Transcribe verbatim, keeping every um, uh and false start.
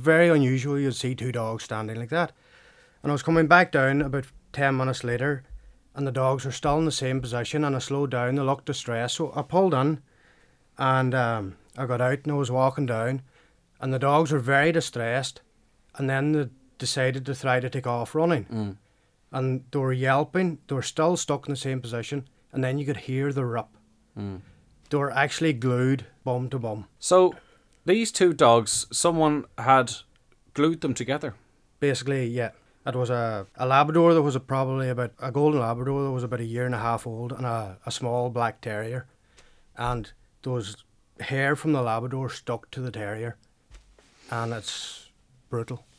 very unusual you'd see two dogs standing like that. And I was coming back down about ten minutes later, and the dogs were still in the same position, and I slowed down. They looked distressed, so I pulled in, and um, I got out and I was walking down, and the dogs were very distressed, and then they decided to try to take off running. Mm. And they were yelping, they were still stuck in the same position, and then you could hear the rip. Mm. They were actually glued bum to bum. So these two dogs, someone had glued them together. Basically, yeah. It was a, a Labrador that was a, probably about, a golden Labrador that was about a year and a half old, and a, a small black terrier. And there was hair from the Labrador stuck to the terrier. And it's brutal.